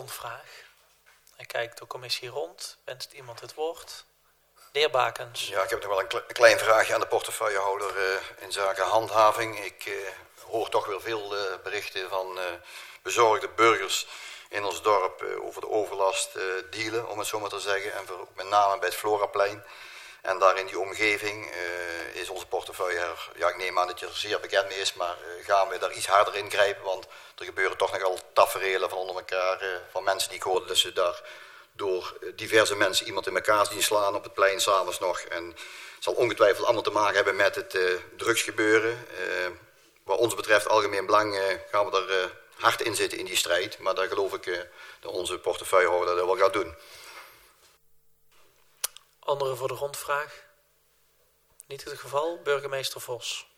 rondvraag. Dan kijkt de commissie rond. Wenst iemand het woord? De heer Bakens. Ja, ik heb nog wel een klein vraagje aan de portefeuillehouder in zaken handhaving. Ik hoor toch weer veel berichten van bezorgde burgers in ons dorp over de overlast dealen, om het zo maar te zeggen. En met name bij het Floraplein. En daar in die omgeving is onze portefeuillehouder, ja, ik neem aan dat je er zeer bekend mee is, maar gaan we daar iets harder ingrijpen? Want er gebeuren toch nogal taferelen van onder elkaar, van mensen die ik hoorde dat ze daar door diverse mensen iemand in elkaar zien slaan op het plein s'avonds nog. En het zal ongetwijfeld allemaal te maken hebben met het drugsgebeuren. Wat ons betreft, algemeen belang, gaan we er hard in zitten in die strijd. Maar daar geloof ik dat onze portefeuillehouder dat wel gaat doen. Anderen voor de rondvraag? Niet het geval. Burgemeester Vos.